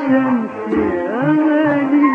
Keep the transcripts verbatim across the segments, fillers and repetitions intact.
الشمس يا غالي.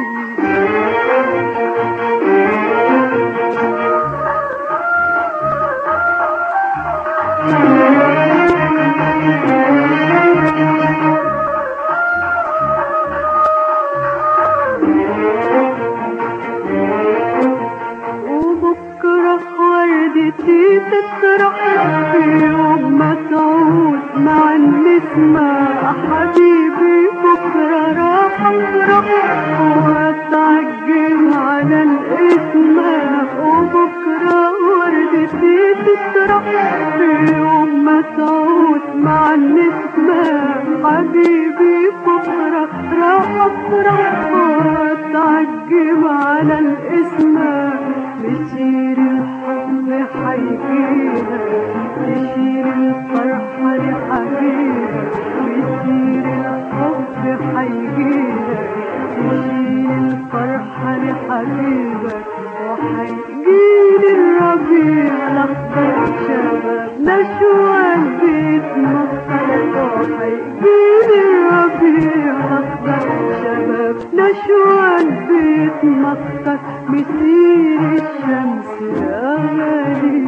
وبكرة وردتي تطرح في يوم ما تعود مع النسمة حبيبي. بكرة راح افرح واتعجب على الاسمة. وبكرة وردتي تطرح في يوم ما تعود مع النسمة حبيبي. بكرة راح افرح واتعجب على الاسمة. مسير الحب حيجينا تشير الفرحة لحبيبة. مسير الحب حيجينا تشير الفرحة لحبيبة. وحيجيلي الربيع الأخضر شبابنا شوال بيت مختلف. وحيجيلي الربيع الأخضر شبابنا شوال بيت مختلف. مسير الشمس يا غالي.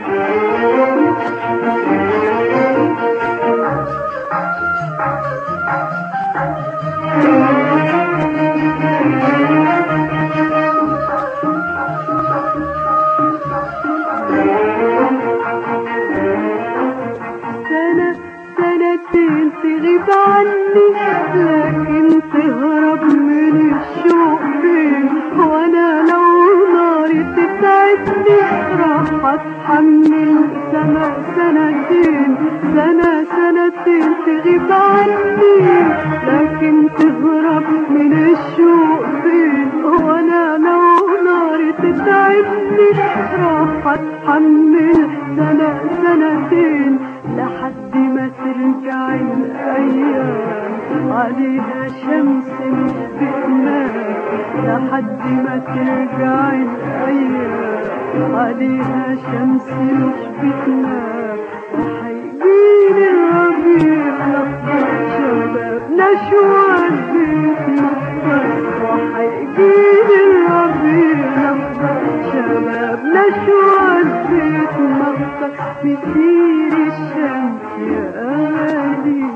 سنة سنتين تغيب عني لكن تهرب من الشوق فين. وانا لو ناري تتعبني راح اتحمل سنة سنتين. سنة سنتين تغيب عني لكن تهرب من الشوق فين. وانا لو ناري تتعبني راح اتحمل سنة سنتين. لحد ما ترجع الايام عليها شمس مش بتنام. لحد ما ترجع الايام عليها شمس مش بتنام. وحيجيلي الربيع الاخضر شبابنا شوال بيت مختار. وحيجيلي الربيع الاخضر شبابنا شوال بيت مختار. مسير الشمس يا غالي.